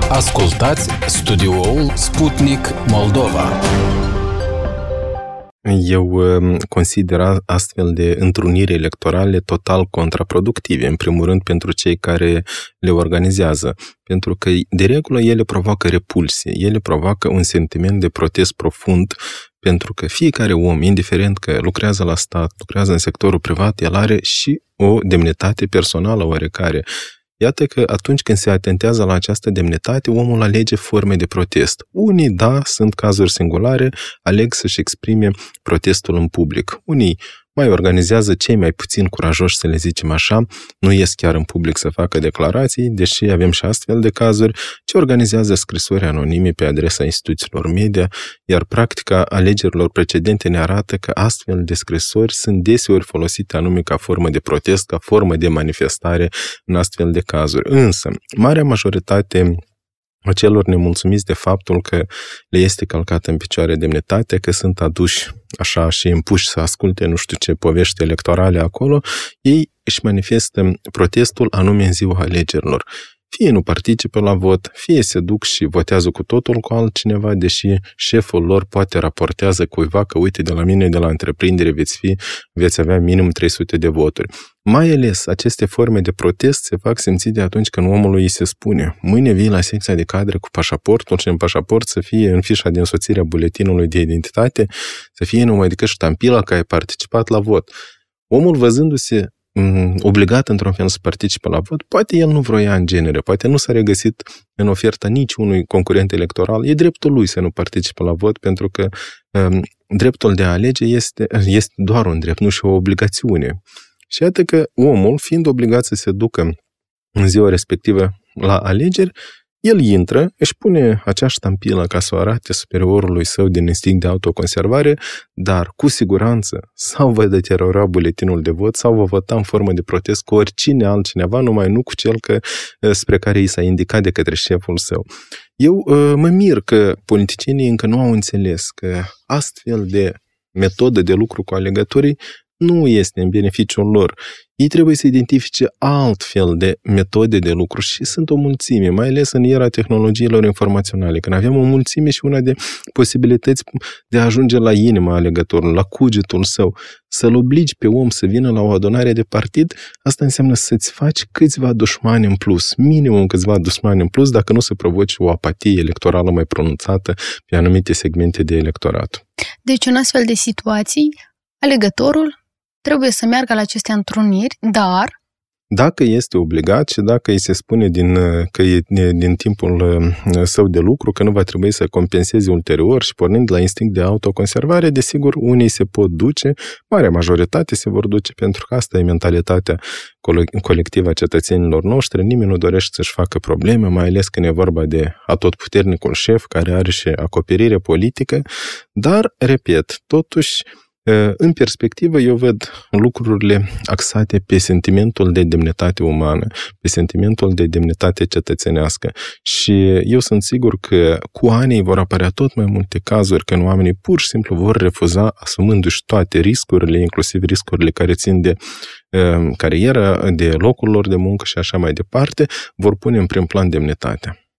Ascultați studioul Sputnik Moldova. Eu consider astfel de întruniri electorale total contraproductive, în primul rând pentru cei care le organizează, pentru că de regulă ele provoacă repulsie, ele provoacă un sentiment de protest profund, pentru că fiecare om, indiferent că lucrează la stat, lucrează în sectorul privat, el are și o demnitate personală oarecare. Iată că atunci când se atentează la această demnitate, omul alege forme de protest. Unii, da, sunt cazuri singulare, aleg să-și exprime protestul în public. Unii mai organizează, cei mai puțin curajoși, să le zicem așa, nu ies chiar în public să facă declarații, deși avem și astfel de cazuri, ci organizează scrisori anonime pe adresa instituțiilor media, iar practica alegerilor precedente ne arată că astfel de scrisori sunt deseori folosite anume ca formă de protest, ca formă de manifestare în astfel de cazuri. Însă, marea majoritate a celor nemulțumiți de faptul că le este călcată în picioare demnitatea, că sunt aduși așa și împuși să asculte nu știu ce povești electorale acolo, ei își manifestă protestul anume în ziua alegerilor. Fie nu participă la vot, fie se duc și votează cu totul cu altcineva, deși șeful lor poate raportează cuiva că uite, de la mine, de la întreprindere veți avea minim 300 de voturi. Mai ales aceste forme de protest se fac simțite atunci când omului îi se spune: mâine vii la secția de cadre cu pașaportul și în pașaport să fie în fișa de însoțire a buletinului de identitate, să fie numai decât ștampila că ai participat la vot. Omul, văzându-se obligat într-un fel să participe la vot, poate el nu vroia în genere, poate nu s-a regăsit în oferta niciunui concurent electoral, e dreptul lui să nu participe la vot, pentru că dreptul de a alege este doar un drept, nu și o obligațiune. Și iată că omul, fiind obligat să se ducă în ziua respectivă la alegeri, el intră, își pune acea ștampilă ca să o arate superiorului său din instinct de autoconservare, dar cu siguranță sau va deteriora buletinul de vot sau va vota în formă de protest cu oricine altcineva, numai nu cu cel spre care i s-a indicat de către șeful său. Eu mă mir că politicienii încă nu au înțeles că astfel de metodă de lucru cu alegătorii nu este în beneficiul lor. Ei trebuie să identifice altfel de metode de lucru și sunt o mulțime, mai ales în era tehnologiilor informaționale, când avem o mulțime și una de posibilități de a ajunge la inima alegătorului, la cugetul său. Să-l obligi pe om să vină la o adunare de partid, asta înseamnă să-ți faci câțiva dușmani în plus, minimum câțiva dușmani în plus, dacă nu să provoci o apatie electorală mai pronunțată pe anumite segmente de electorat. Deci, în astfel de situații, alegătorul trebuie să meargă la aceste întruniri, dar dacă este obligat și dacă îi se spune că e din timpul său de lucru, că nu va trebui să compenseze ulterior și pornind la instinct de autoconservare, desigur, unii se pot duce, marea majoritate se vor duce, pentru că asta e mentalitatea colectivă a cetățenilor noștri. Nimeni nu dorește să-și facă probleme, mai ales când e vorba de atotputernicul șef care are și acoperire politică, dar, repet, totuși, în perspectivă, eu văd lucrurile axate pe sentimentul de demnitate umană, pe sentimentul de demnitate cetățenească. Și eu sunt sigur că cu anii vor apărea tot mai multe cazuri când oamenii pur și simplu vor refuza, asumându-și toate riscurile, inclusiv riscurile care țin de cariera, de locul lor de muncă și așa mai departe, vor pune în prim plan demnitatea.